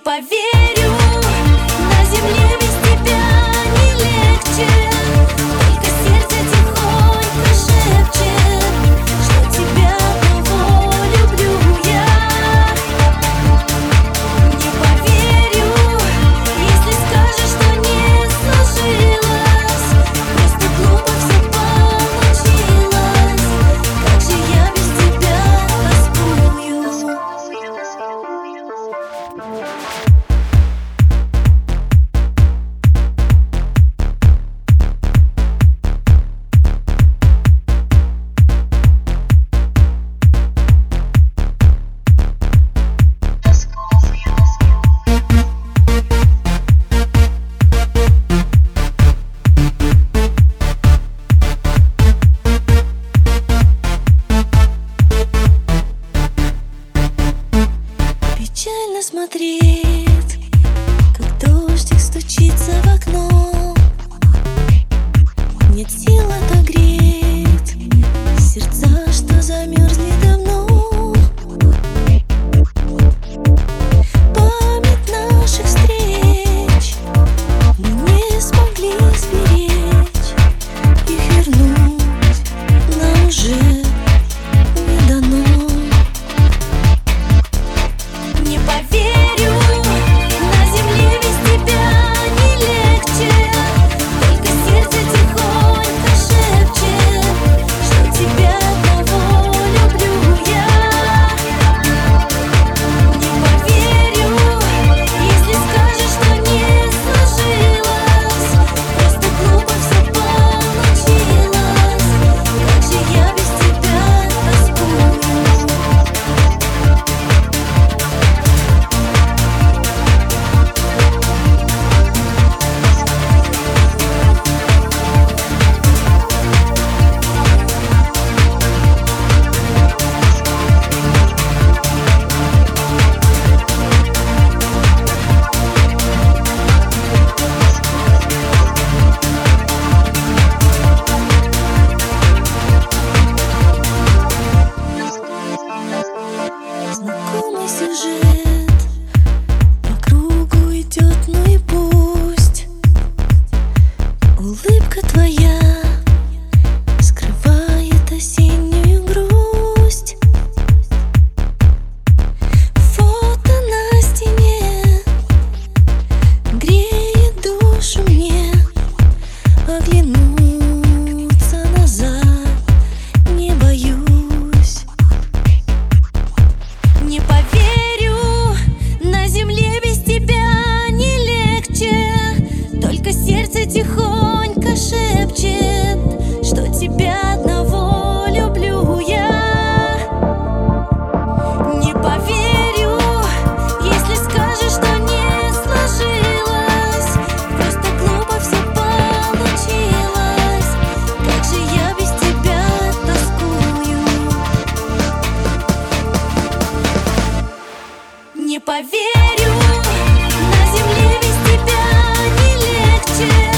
поверю, на земле без тебя не легче. Только сердце тихонько шепчет, что тебя одного люблю я. Не поверю, если скажешь, что не сложилось. Просто глупо все получилось. Как же я без тебя тоскую. Печально смотреть, как дождик стучится в окно. Нет сил отогреть сердца, что замерзли давно. Память наших встреч мы не смогли сберечь. Их вернуть нам уже не дано. Не поверю, на земле без тебя не легче. Только сердце тихонько шепчет, что тебя одного люблю я. Не поверю, если скажешь, что не сложилось. Просто глупо все получилось. Как же я без тебя тоскую. Знакомый сюжет по кругу идет, ну и пусть. Улыбка твоя скрывает осеннюю грусть. Фото на стене греет душу мне. Оглянуться назад не боюсь. Не поверю, на земле без тебя не легче. Только сердце тихонько шепчет, что тебя одного люблю я. Не поверю, если скажешь, что не сложилось. Просто глупо все получилось. Как же я без тебя тоскую. Не поверю, на земле без тебя не легче.